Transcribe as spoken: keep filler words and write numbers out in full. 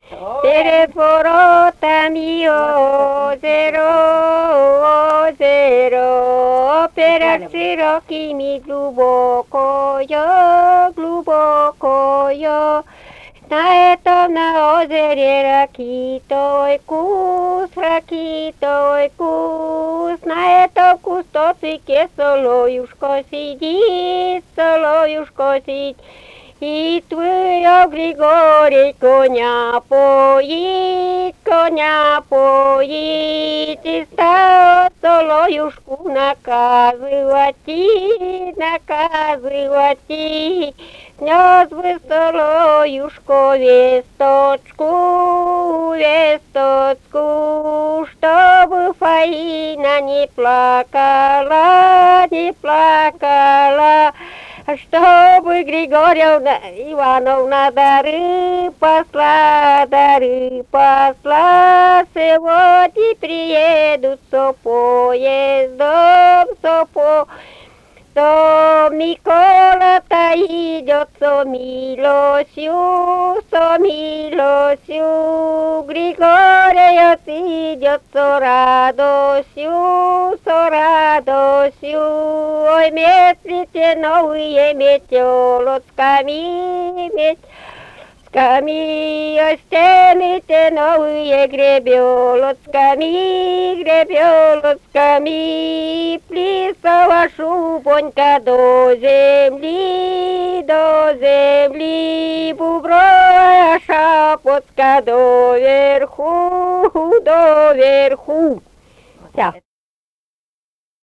Перед воротами озеро, озеро, перед широкими глубокое, глубокое. На этом на озере ракитой кус, ракитой кус. На этом кусточке солоюшко сидит, солоюшко сидит. И твоя Григорий коня поит, коня поит. И стал солоюшку наказывать, и наказывать. И снес бы солоюшко весточку, весточку, чтобы Фаина не плакала, не плакала. Чтобы Григорьевна Ивановна дары посла, дары посла. Сегодня приедут со поездом, со поездом. Со Микола-то идет со милостью, со милостью. Григорий идет со радостью, со радостью. Ой, метрите новые метелочками, метелочками. Ой, стелите новые гребелочками, гребелочками. Плисова шубонька до земли, до земли. Бубровая шапочка до верху, до верху. Все.